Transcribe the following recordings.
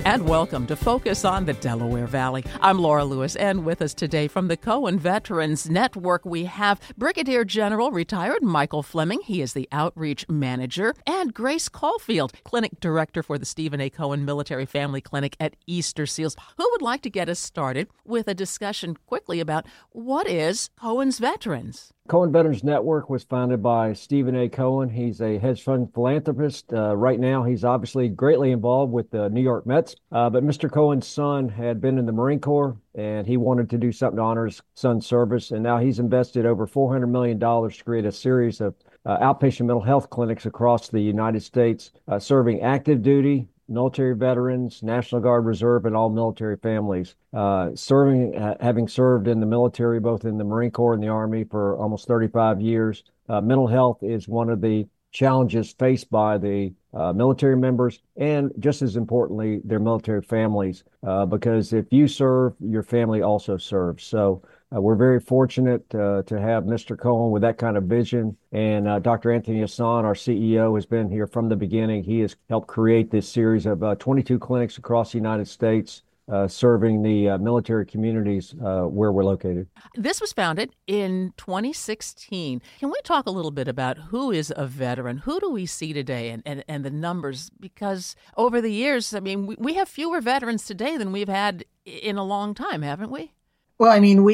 And welcome to Focus on the Delaware Valley. I'm Laura Lewis, and with us today from the Cohen Veterans Network, we have Brigadier General retired Michael Fleming. He is the Outreach Manager, and Grace Caulfield, Clinic Director for the Stephen A. Cohen Military Family Clinic at Easter Seals. Who would like to get us started with a discussion quickly about what is Cohen's Veterans? Cohen Veterans Network was founded by Stephen A. Cohen. He's a hedge fund philanthropist. Right now, he's obviously greatly involved with the New York Mets. But Mr. Cohen's son had been in the Marine Corps, and he wanted to do something to honor his son's service. And now he's invested over $400 million to create a series of outpatient mental health clinics across the United States, serving active duty, military veterans, National Guard Reserve, and all military families. Having served in the military, both in the Marine Corps and the Army for almost 35 years, mental health is one of the challenges faced by the military members, and just as importantly, their military families, because if you serve, your family also serves. So we're very fortunate to have Mr. Cohen with that kind of vision. And Dr. Anthony Hassan, our CEO, has been here from the beginning. He has helped create this series of 22 clinics across the United States, serving the military communities where we're located. This was founded in 2016. Can we talk a little bit about who is a veteran? Who do we see today and the numbers? Because over the years, I mean, we have fewer veterans today than we've had in a long time, haven't we? Well, I mean,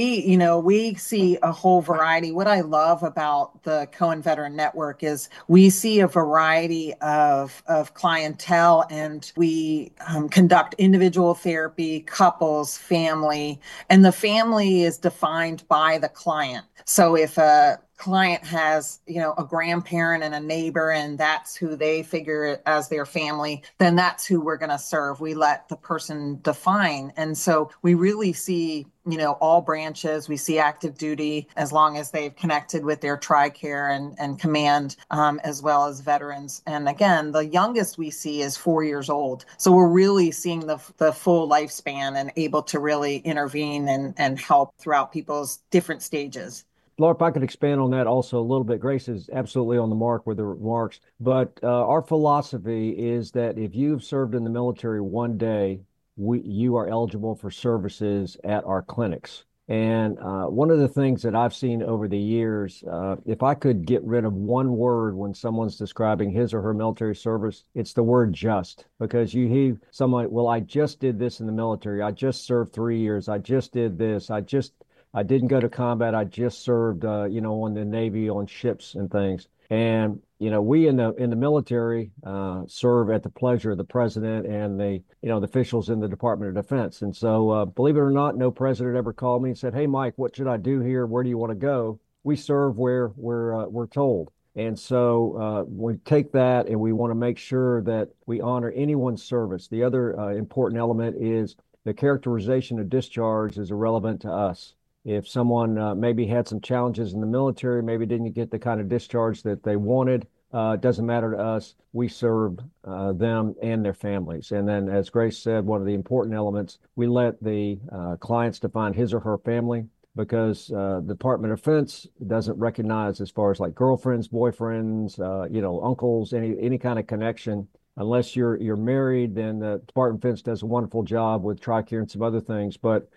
we see a whole variety. What I love about the Cohen Veteran Network is we see a variety of clientele, and we conduct individual therapy, couples, family, and the family is defined by the client. So if a client has, a grandparent and a neighbor, and that's who they figure as their family, then that's who we're going to serve. We let the person define. And so we really see, all branches. We see active duty as long as they've connected with their TRICARE and command, as well as veterans. And again, the youngest we see is 4 years old. So we're really seeing the full lifespan and able to really intervene and help throughout people's different stages. Laura, if I could expand on that also a little bit. Grace is absolutely on the mark with the remarks. But our philosophy is that if you've served in the military one day, you are eligible for services at our clinics. And one of the things that I've seen over the years, if I could get rid of one word when someone's describing his or her military service, it's the word just. Because you hear someone, well, I just did this in the military. I just served 3 years. I just did this. I didn't go to combat. I just served, on the Navy, on ships and things. And, we in the military serve at the pleasure of the president and the officials in the Department of Defense. And so, believe it or not, no president ever called me and said, "Hey, Mike, what should I do here? Where do you want to go?" We serve where we're told. And so we take that and we want to make sure that we honor anyone's service. The other important element is the characterization of discharge is irrelevant to us. If someone maybe had some challenges in the military, maybe didn't get the kind of discharge that they wanted, it doesn't matter to us. We serve them and their families. And then, as Grace said, one of the important elements, we let the clients define his or her family, because the Department of Defense doesn't recognize as far as like girlfriends, boyfriends, uncles, any kind of connection. Unless you're married, then the Department of Defense does a wonderful job with TRICARE and some other things. But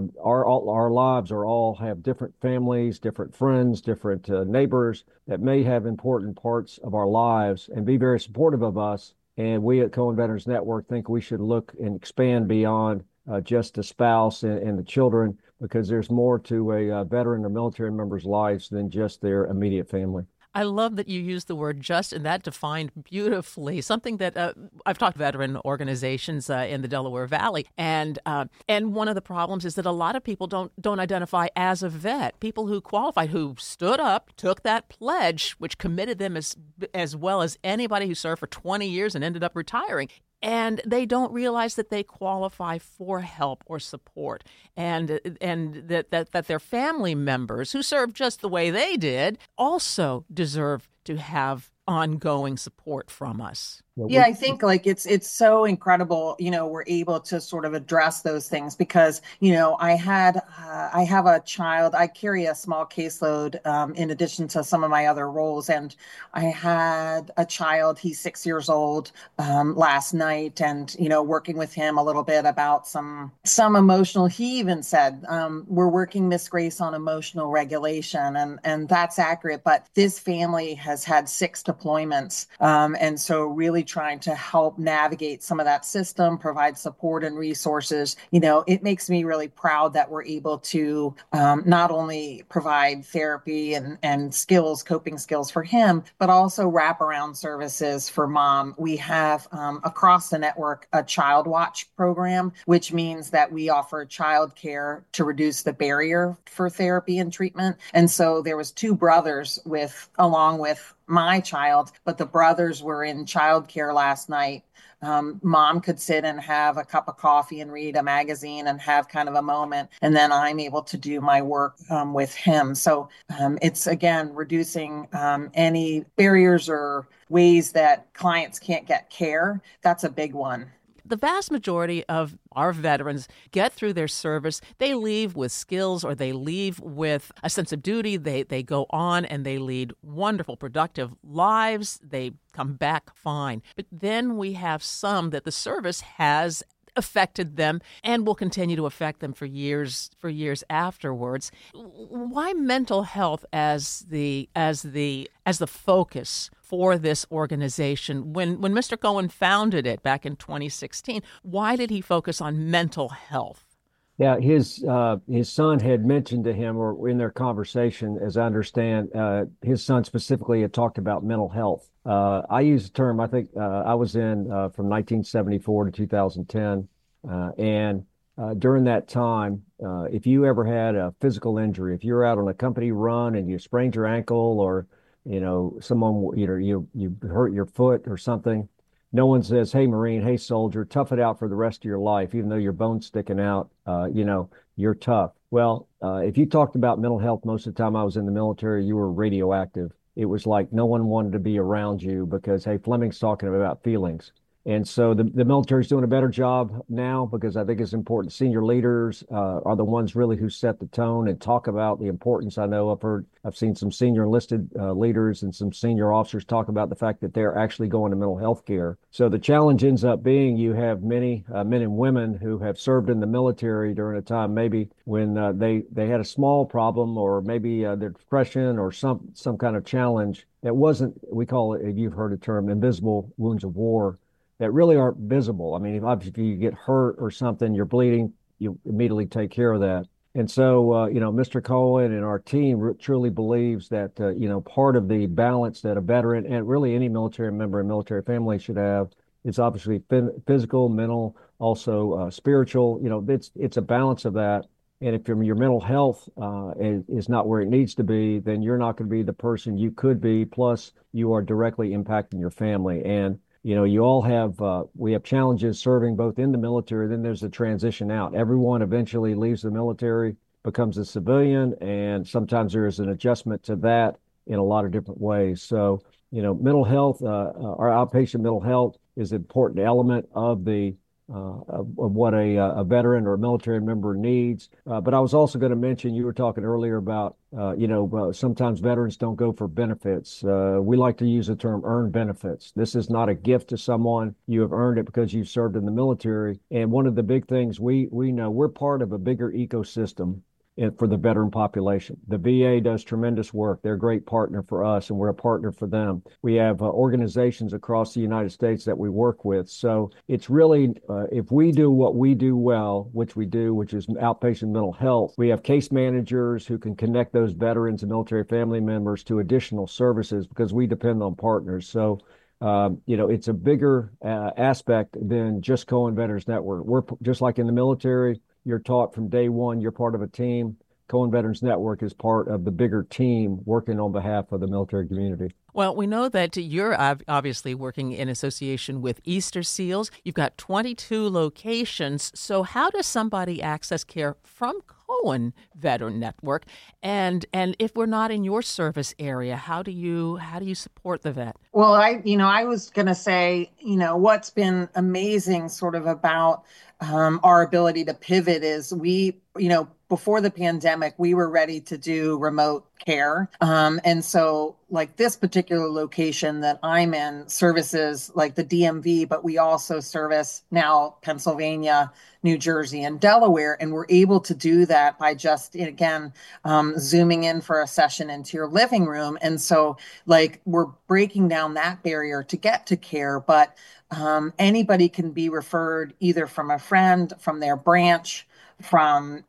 our lives all have different families, different friends, different neighbors that may have important parts of our lives and be very supportive of us. And we at Cohen Veterans Network think we should look and expand beyond just the spouse and the children, because there's more to a veteran or military member's lives than just their immediate family. I love that you use the word just, and that defined beautifully. Something that I've talked to veteran organizations in the Delaware Valley, and one of the problems is that a lot of people don't identify as a vet. People who qualified, who stood up, took that pledge, which committed them as well as anybody who served for 20 years and ended up retiring. And they don't realize that they qualify for help or support, and that their family members who served just the way they did also deserve to have ongoing support from us. Yeah, I think like it's so incredible, we're able to sort of address those things because, I have a child, I carry a small caseload in addition to some of my other roles. And I had a child, he's 6 years old, last night, and, working with him a little bit about some emotional, he even said, we're working, Miss Grace, on emotional regulation. And that's accurate. But this family has had 6 deployments. And so really trying to help navigate some of that system, provide support and resources. It makes me really proud that we're able to not only provide therapy and skills, coping skills for him, but also wraparound services for mom. We have across the network a Child Watch program, which means that we offer childcare to reduce the barrier for therapy and treatment. And so there was 2 brothers along with my child, but the brothers were in childcare last night. Mom could sit and have a cup of coffee and read a magazine and have kind of a moment. And then I'm able to do my work with him. So it's, again, reducing any barriers or ways that clients can't get care. That's a big one. The vast majority of our veterans get through their service. They leave with skills or they leave with a sense of duty. They go on and they lead wonderful, productive lives. They come back fine. But then we have some that the service has affected them and will continue to affect them for years afterwards. Why mental health as the focus for this organization? When Mr. Cohen founded it back in 2016, why did he focus on mental health? Yeah, his son had mentioned to him, or in their conversation, as I understand, his son specifically had talked about mental health. I use the term, I think I was in from 1974 to 2010. And during that time, if you ever had a physical injury, if you're out on a company run and you sprained your ankle, or, someone, you hurt your foot or something, no one says, "Hey, Marine, hey, soldier, tough it out for the rest of your life, even though your bone's sticking out, you're tough." Well, if you talked about mental health, most of the time I was in the military, you were radioactive. It was like no one wanted to be around you because, hey, Fleming's talking about feelings. And so the military is doing a better job now, because I think it's important. Senior leaders are the ones really who set the tone and talk about the importance. I know I've seen some senior enlisted leaders and some senior officers talk about the fact that they're actually going to mental health care. So the challenge ends up being you have many men and women who have served in the military during a time maybe when they had a small problem, or maybe their depression or some kind of challenge that wasn't, we call it, you've heard the term, invisible wounds of war, that really aren't visible. I mean, if you get hurt or something, you're bleeding, you immediately take care of that. And so, Mr. Cohen and our team truly believes that, part of the balance that a veteran and really any military member and military family should have is obviously physical, mental, also spiritual. It's a balance of that. And if your mental health is not where it needs to be, then you're not going to be the person you could be. Plus, you are directly impacting your family. And you all have, we have challenges serving both in the military, then there's the transition out. Everyone eventually leaves the military, becomes a civilian, and sometimes there is an adjustment to that in a lot of different ways. So, mental health, our outpatient mental health is an important element of what a veteran or a military member needs. But I was also going to mention, you were talking earlier about, sometimes veterans don't go for benefits. We like to use the term earned benefits. This is not a gift to someone. You have earned it because you've served in the military. And one of the big things we know, we're part of a bigger ecosystem for the veteran population. The VA does tremendous work. They're a great partner for us, and we're a partner for them. We have organizations across the United States that we work with. So it's really, if we do what we do well, which we do, which is outpatient mental health, we have case managers who can connect those veterans and military family members to additional services, because we depend on partners. So it's a bigger aspect than just Cohen Veterans Network. We're just like in the military. You're taught from day one, you're part of a team. Cohen Veterans Network is part of the bigger team working on behalf of the military community. Well, we know that you're obviously working in association with Easter Seals. You've got 22 locations. So how does somebody access care from Cohen Veteran Network. And if we're not in your service area, how do you support the vet? Well, I was going to say, what's been amazing sort of about our ability to pivot is before the pandemic, we were ready to do remote care. And so, like this particular location that I'm in services like the DMV, but we also service now Pennsylvania, New Jersey, and Delaware. And we're able to do that by just, again, zooming in for a session into your living room. And so, like, we're breaking down that barrier to get to care, but anybody can be referred either from a friend, from their branch, from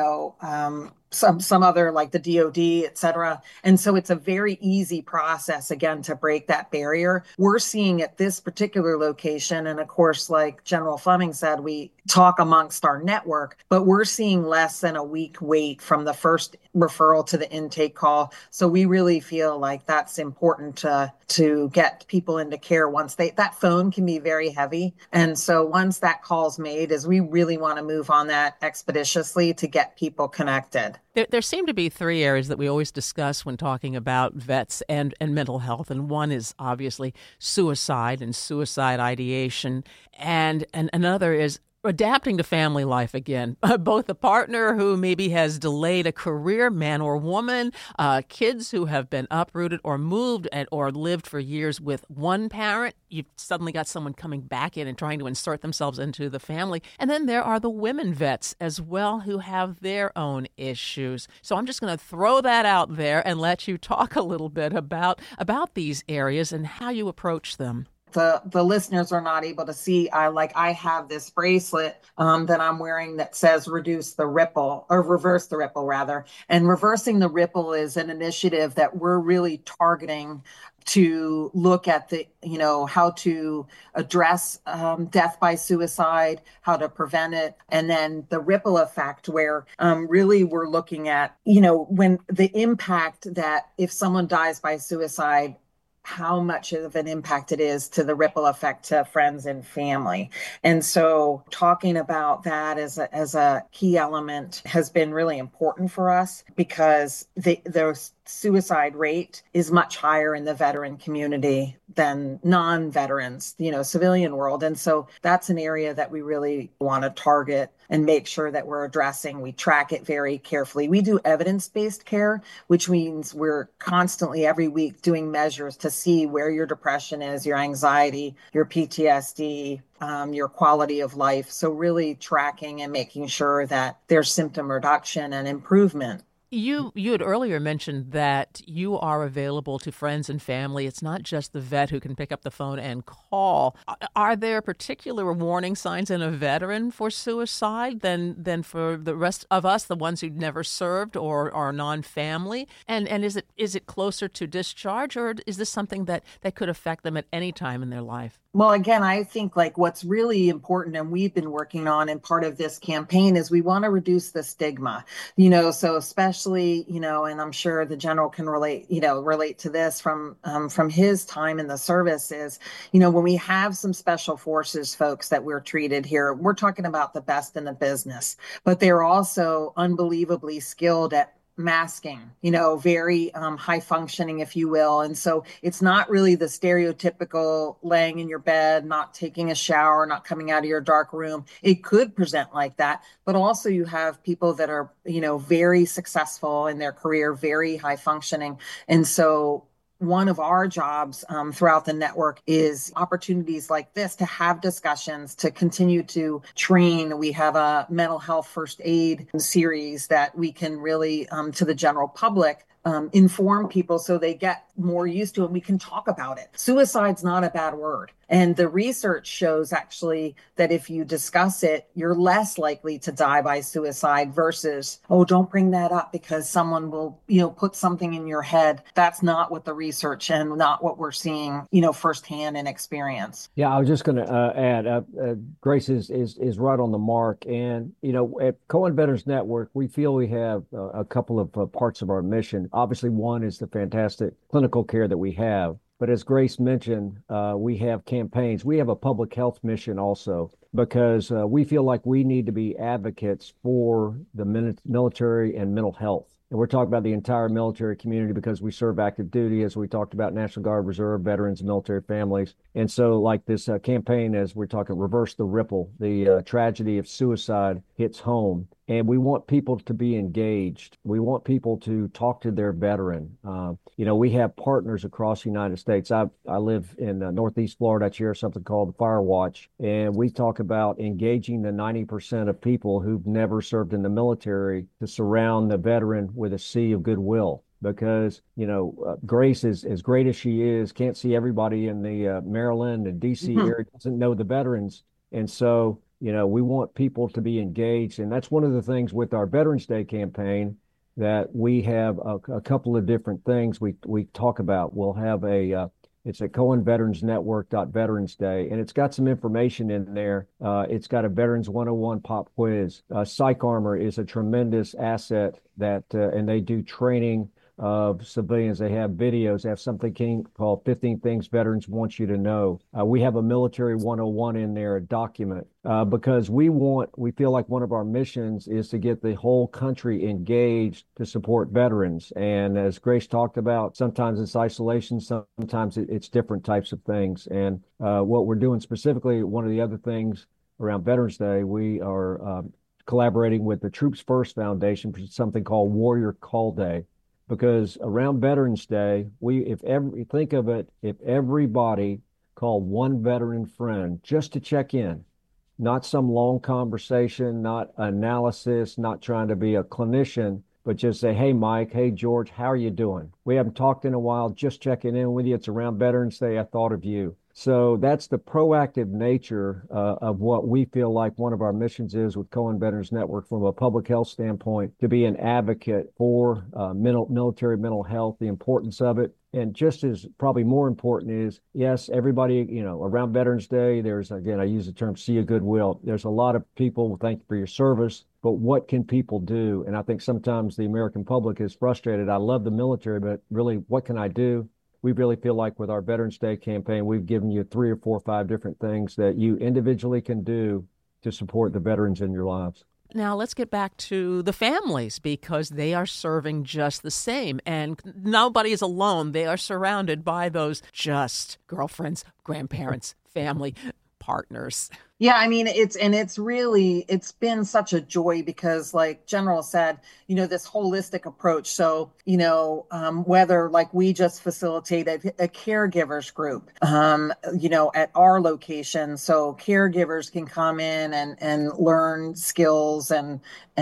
some other like the DOD, et cetera. And so it's a very easy process, again, to break that barrier. We're seeing at this particular location, and of course, like General Fleming said, we talk amongst our network, but we're seeing less than a week wait from the first referral to the intake call. So we really feel like that's important to get people into care once that phone can be very heavy. And so once that call's made, is we really want to move on that expeditiously to get people connected. There seem to be three areas that we always discuss when talking about vets and mental health. And one is obviously suicide and suicide ideation. And another is adapting to family life again. Both a partner who maybe has delayed a career, man or woman, kids who have been uprooted or moved or lived for years with one parent. You've suddenly got someone coming back in and trying to insert themselves into the family. And then there are the women vets as well who have their own issues. So I'm just going to throw that out there and let you talk a little bit about these areas and how you approach them. The listeners are not able to see, I have this bracelet that I'm wearing that says reduce the ripple, or reverse the ripple rather. And reversing the ripple is an initiative that we're really targeting to look at how to address death by suicide, how to prevent it, and then the ripple effect where really we're looking at, when the impact that if someone dies by suicide, how much of an impact it is to the ripple effect to friends and family. And so talking about that as a key element has been really important for us because the suicide rate is much higher in the veteran community than non-veterans, civilian world. And so that's an area that we really want to target and make sure that we're addressing. We track it very carefully. We do evidence-based care, which means we're constantly every week doing measures to see where your depression is, your anxiety, your PTSD, your quality of life. So really tracking and making sure that there's symptom reduction and improvement. You had earlier mentioned that you are available to friends and family. It's not just the vet who can pick up the phone and call. Are there particular warning signs in a veteran for suicide than for the rest of us, the ones who've never served or are non-family? And is it closer to discharge, or is this something that could affect them at any time in their life? Well, again, I think what's really important and we've been working on and part of this campaign is we want to reduce the stigma, so especially, and I'm sure the general can relate to this from his time in the service is, when we have some special forces folks that we're treated here, we're talking about the best in the business, but they're also unbelievably skilled at masking, very high functioning, if you will. And so it's not really the stereotypical laying in your bed, not taking a shower, not coming out of your dark room. It could present like that, but also you have people that are, very successful in their career, very high functioning. And so one of our jobs throughout the network is opportunities like this to have discussions, to continue to train. We have a mental health first aid series that we can really, to the general public, inform people so they get more used to it. We can talk about it. Suicide's not a bad word. And the research shows actually that if you discuss it, you're less likely to die by suicide versus, oh, don't bring that up because someone will, put something in your head. That's not what the research and not what we're seeing, firsthand in experience. Yeah, I was just going to add, Grace is right on the mark. And, at Cohen Veterans Network, we feel we have a couple of parts of our mission. Obviously, one is the fantastic clinical care that we have. But as Grace mentioned, we have campaigns. We have a public health mission also because we feel like we need to be advocates for the military and mental health. And we're talking about the entire military community because we serve active duty, as we talked about National Guard, Reserve, veterans, military families. And so, like this campaign, as we're talking, Reverse the Ripple, the tragedy of suicide hits home. And we want people to be engaged. We want people to talk to their veteran. We have partners across the United States. I live in Northeast Florida. I chair something called the Fire Watch, and we talk about engaging the 90% of people who've never served in the military to surround the veteran with a sea of goodwill. Because, Grace, is as great as she is, can't see everybody in the Maryland and DC area, doesn't know the veterans. And so, we want people to be engaged. And that's one of the things with our Veterans Day campaign that we have a couple of different things we talk about. We'll have it's at CohenVeteransNetwork.Veterans Day, and it's got some information in there. It's got a Veterans 101 pop quiz. Psych Armor is a tremendous asset and they do training of civilians. They have videos. They have something called 15 Things Veterans Want You to Know. We have a Military 101 in there, a document, because we feel like one of our missions is to get the whole country engaged to support veterans. And as Grace talked about, sometimes it's isolation, sometimes it's different types of things. And what we're doing specifically, one of the other things around Veterans Day, we are collaborating with the Troops First Foundation for something called Warrior Call Day. Because around Veterans Day, think of it, if everybody called one veteran friend just to check in, not some long conversation, not analysis, not trying to be a clinician, but just say, hey, Mike, hey, George, how are you doing? We haven't talked in a while, just checking in with you. It's around Veterans Day. I thought of you. So that's the proactive nature of what we feel like one of our missions is with Cohen Veterans Network from a public health standpoint, to be an advocate for military mental health, the importance of it. And just as probably more important is, yes, everybody, around Veterans Day, there's, again, I use the term sea of goodwill. There's a lot of people, thank you for your service, but what can people do? And I think sometimes the American public is frustrated. I love the military, but really, what can I do? We really feel like with our Veterans Day campaign, we've given you 3 or 4 or 5 different things that you individually can do to support the veterans in your lives. Now, let's get back to the families, because they are serving just the same. And nobody is alone. They are surrounded by those just girlfriends, grandparents, family, partners. Yeah, I mean, it's been such a joy because, like General said, this holistic approach. So, whether like we just facilitated a caregivers group, at our location, so caregivers can come in and learn skills and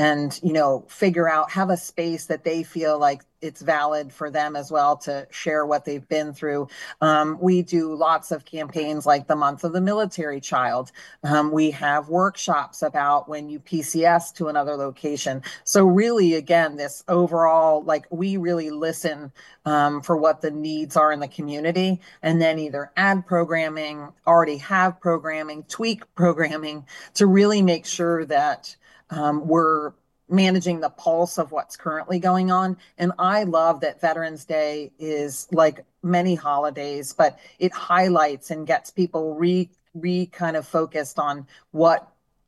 figure out, have a space that they feel like it's valid for them as well to share what they've been through. We do lots of campaigns like the Month of the Military Child. We have workshops about when you PCS to another location. So really, again, this overall, like, we really listen for what the needs are in the community, and then either add programming, already have programming, tweak programming to really make sure that we're managing the pulse of what's currently going on. And I love that Veterans Day is like many holidays, but it highlights and gets people kind of focused on what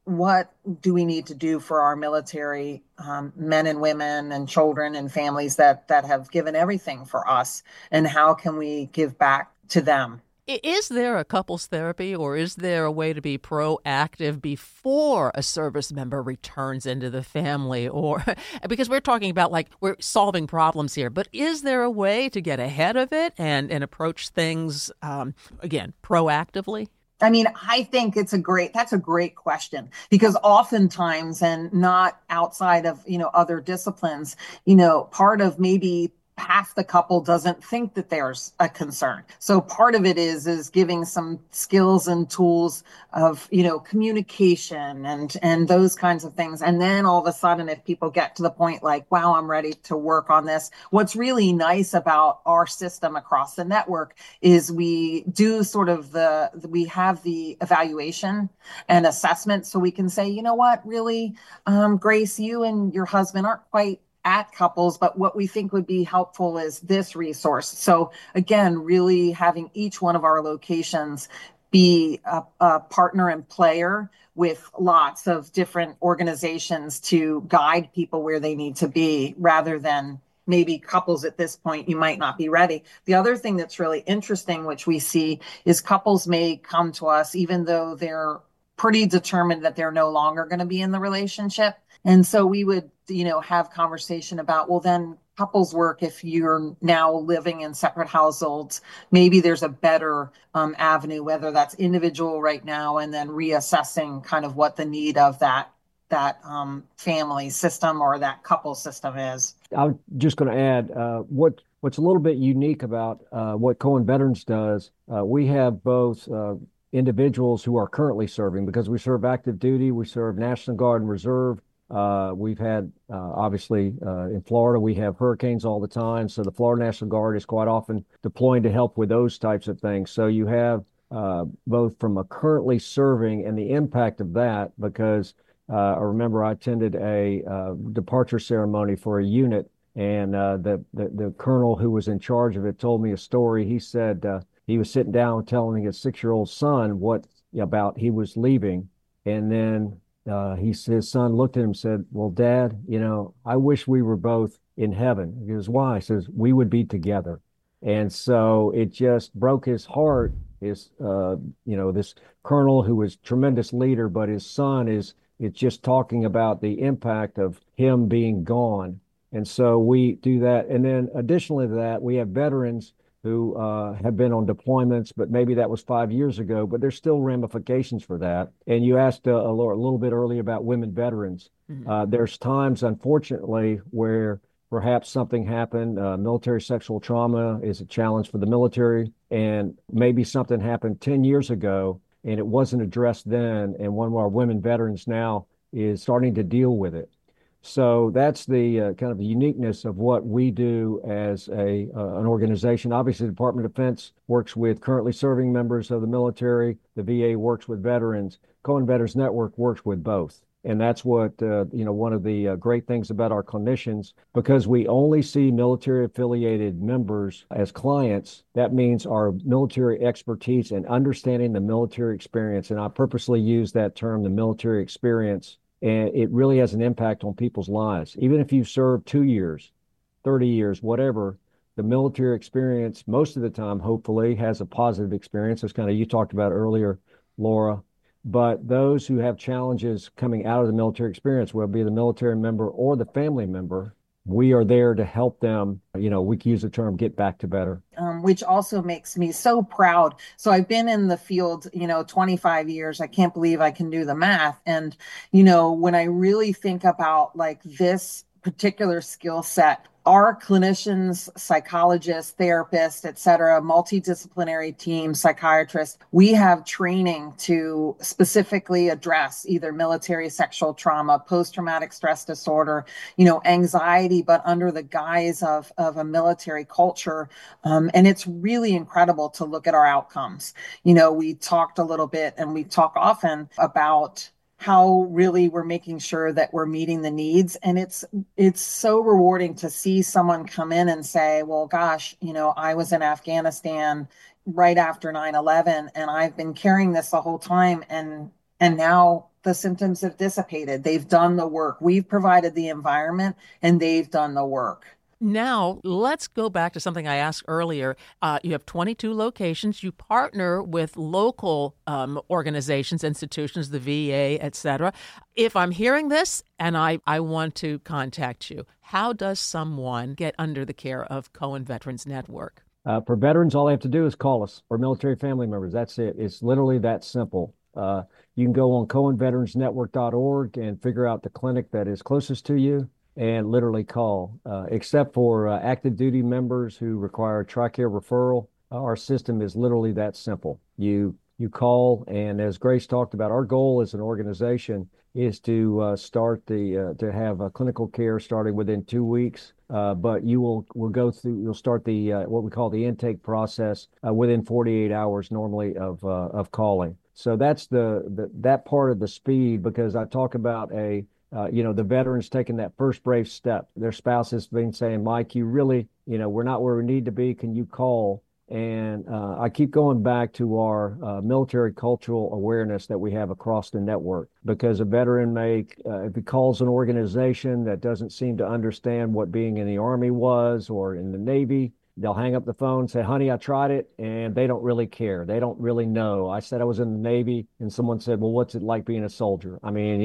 do we need to do for our military men and women and children and families that have given everything for us, and how can we give back to them? Is there a couples therapy, or is there a way to be proactive before a service member returns into the family? Or because we're talking about, like, we're solving problems here, but is there a way to get ahead of it and approach things, again, proactively? I mean, I think that's a great question, because oftentimes, and not outside of, other disciplines, part of maybe half the couple doesn't think that there's a concern. So part of it is giving some skills and tools of, communication and those kinds of things. And then all of a sudden, if people get to the point like, wow, I'm ready to work on this. What's really nice about our system across the network is we do sort of we have the evaluation and assessment, so we can say, you know what, really, Grace, you and your husband aren't quite at couples, but what we think would be helpful is this resource. So again, really having each one of our locations be a partner and player with lots of different organizations to guide people where they need to be, rather than maybe couples at this point, you might not be ready. The other thing that's really interesting, which we see, is couples may come to us even though they're pretty determined that they're no longer going to be in the relationship. And so we would, have conversation about, well, then couples work, if you're now living in separate households, maybe there's a better avenue, whether that's individual right now and then reassessing kind of what the need of that family system or that couple system is. I'm just going to add what's a little bit unique about what Cohen Veterans does. We have both individuals who are currently serving, because we serve active duty, we serve National Guard and Reserve. We've had, obviously, in Florida, we have hurricanes all the time. So the Florida National Guard is quite often deploying to help with those types of things. So you have both from a currently serving and the impact of that, because I remember I attended a departure ceremony for a unit, and the colonel who was in charge of it told me a story. He said he was sitting down telling his 6-year-old son what about he was leaving, and then his son looked at him and said, "Well, Dad, I wish we were both in heaven." He goes, "Why?" He says, "We would be together." And so it just broke his heart. This colonel who was a tremendous leader, but his son it's just talking about the impact of him being gone. And so we do that. And then additionally to that, we have veterans who have been on deployments, but maybe that was 5 years ago, but there's still ramifications for that. And you asked a little bit earlier about women veterans. Mm-hmm. There's times, unfortunately, where perhaps something happened. Military sexual trauma is a challenge for the military, and maybe something happened 10 years ago and it wasn't addressed then, and one of our women veterans now is starting to deal with it. So that's the kind of the uniqueness of what we do as an organization. Obviously, the Department of Defense works with currently serving members of the military. The VA works with veterans. Cohen Veterans Network works with both. And that's what, one of the great things about our clinicians, because we only see military affiliated members as clients. That means our military expertise and understanding the military experience. And I purposely use that term, the military experience. And it really has an impact on people's lives. Even if you serve 2 years, 30 years, whatever, the military experience, most of the time, hopefully, has a positive experience. As kind of you talked about earlier, Laura. But those who have challenges coming out of the military experience, whether it be the military member or the family member, we are there to help them, we can use the term, get back to better. Which also makes me so proud. So I've been in the field, 25 years. I can't believe I can do the math. And, when I really think about like this particular skill set, our clinicians, psychologists, therapists, et cetera, multidisciplinary teams, psychiatrists, we have training to specifically address either military sexual trauma, post-traumatic stress disorder, anxiety, but under the guise of a military culture. And it's really incredible to look at our outcomes. We talked a little bit, and we talk often about how really we're making sure that we're meeting the needs. And it's so rewarding to see someone come in and say, well, gosh, I was in Afghanistan right after 9/11, and I've been carrying this the whole time. And now the symptoms have dissipated. They've done the work. We've provided the environment, and they've done the work. Now, let's go back to something I asked earlier. You have 22 locations. You partner with local organizations, institutions, the VA, et cetera. If I'm hearing this and I want to contact you, how does someone get under the care of Cohen Veterans Network? For veterans, all they have to do is call us, or military family members. That's it. It's literally that simple. You can go on CohenVeteransNetwork.org and figure out the clinic that is closest to you, and literally call. Except for active duty members who require TRICARE referral, our system is literally that simple. You call, and as Grace talked about, our goal as an organization is to to have clinical care starting within 2 weeks. But you'll start the what we call the intake process within 48 hours normally of calling. So that's that part of the speed, because I talk about a the veterans taking that first brave step. Their spouse has been saying, Mike, you really, we're not where we need to be. Can you call? And I keep going back to our military cultural awareness that we have across the network, because a veteran if he calls an organization that doesn't seem to understand what being in the Army was or in the Navy, they'll hang up the phone and say, honey, I tried it, and they don't really care. They don't really know. I said I was in the Navy, and someone said, well, what's it like being a soldier? I mean,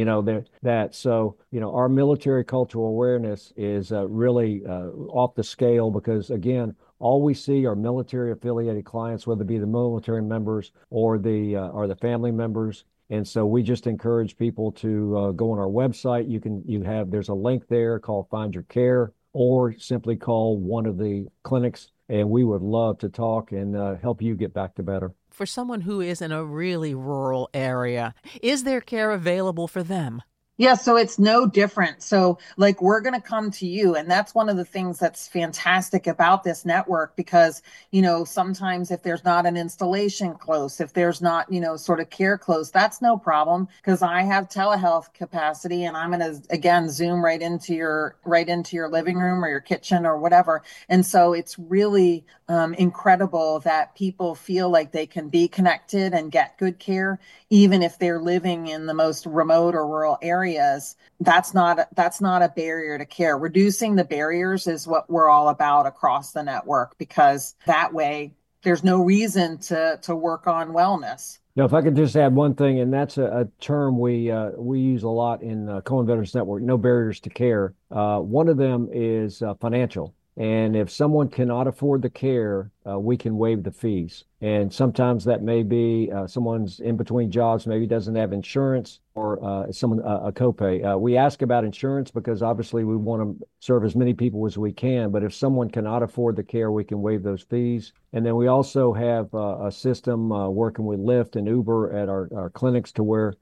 our military cultural awareness is really off the scale, because, again, all we see are military affiliated clients, whether it be the military members or the family members. And so we just encourage people to go on our website. There's a link there called Find Your Care, or simply call one of the clinics, and we would love to talk and help you get back to better. For someone who is in a really rural area, is there care available for them? Yeah, so it's no different. So like, we're going to come to you. And that's one of the things that's fantastic about this network, because, sometimes if there's not an installation close, if there's not, sort of care close, that's no problem, because I have telehealth capacity, and I'm going to, again, Zoom right into your living room or your kitchen or whatever. And so it's really incredible that people feel like they can be connected and get good care, even if they're living in the most remote or rural areas. That's not a barrier to care. Reducing the barriers is what we're all about across the network, because that way there's no reason to work on wellness. Now, if I could just add one thing, and that's a term we use a lot in Cohen Veterans Network: no barriers to care. One of them is financial. And if someone cannot afford the care, we can waive the fees. And sometimes that may be someone's in between jobs, maybe doesn't have insurance, or a copay. We ask about insurance because obviously we want to serve as many people as we can. But if someone cannot afford the care, we can waive those fees. And then we also have a system working with Lyft and Uber at our clinics, to where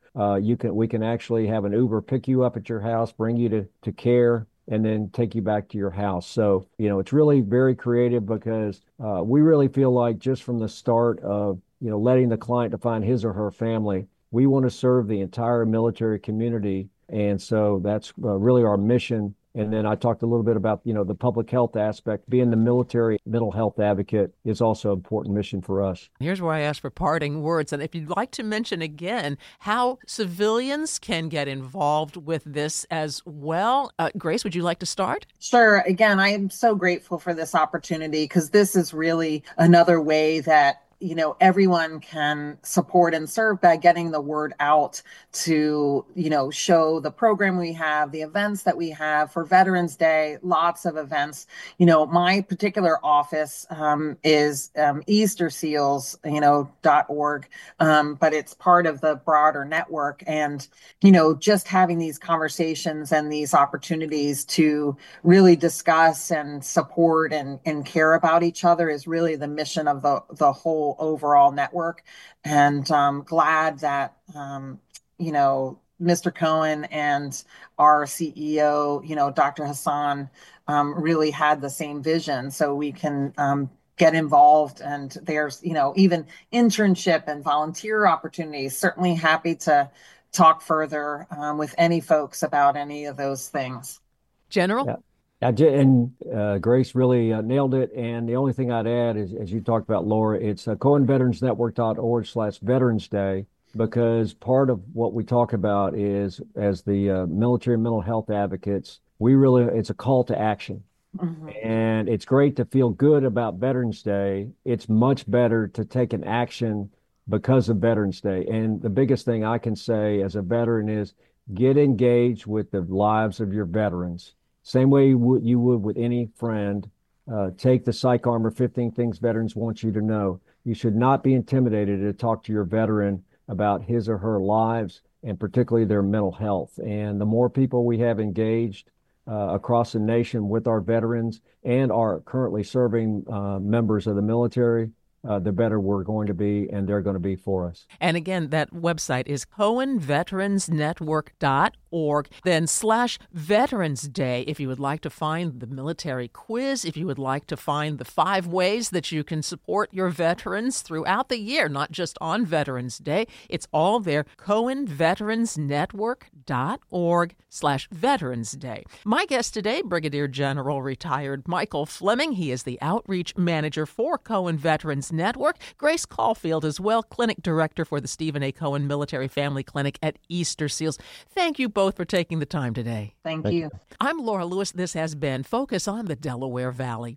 we can actually have an Uber pick you up at your house, bring you to care, and then take you back to your house. So, it's really very creative, because we really feel like, just from the start of, letting the client define his or her family, we want to serve the entire military community. And so that's really our mission. And then I talked a little bit about, the public health aspect. Being the military mental health advocate is also an important mission for us. Here's where I ask for parting words. And if you'd like to mention again how civilians can get involved with this as well. Grace, would you like to start? Sure. Again, I am so grateful for this opportunity, because this is really another way that everyone can support and serve by getting the word out to, show the program we have, the events that we have for Veterans Day, lots of events. My particular office is easterseals.org, but it's part of the broader network. And, just having these conversations and these opportunities to really discuss and support and care about each other is really the mission of the whole overall network. And I'm glad that Mr. Cohen and our CEO, Dr. Hassan, really had the same vision, so we can get involved. And there's even internship and volunteer opportunities. Certainly happy to talk further with any folks about any of those things. General? Yeah. And Grace really nailed it. And the only thing I'd add is, as you talked about, Laura, it's CohenVeteransNetwork.org/Veterans Day, because part of what we talk about is, as the military mental health advocates, it's a call to action. Mm-hmm. And it's great to feel good about Veterans Day. It's much better to take an action because of Veterans Day. And the biggest thing I can say as a veteran is, get engaged with the lives of your veterans. Same way you would with any friend. Take the Psych Armor 15 Things Veterans Want You to Know. You should not be intimidated to talk to your veteran about his or her lives, and particularly their mental health. And the more people we have engaged across the nation with our veterans and are currently serving members of the military, the better we're going to be and they're going to be for us. And again, that website is CohenVeteransNetwork.org. Then /Veterans Day if you would like to find the military quiz, if you would like to find the 5 ways that you can support your veterans throughout the year, not just on Veterans Day. It's all there. CohenVeteransNetwork.org/Veterans Day. My guest today, Brigadier General retired Michael Fleming. He is the Outreach Manager for Cohen Veterans Network. Grace Caulfield as well, Clinic Director for the Stephen A. Cohen Military Family Clinic at Easter Seals. Thank you both for taking the time today. Thank you. I'm Laura Lewis. This has been Focus on the Delaware Valley.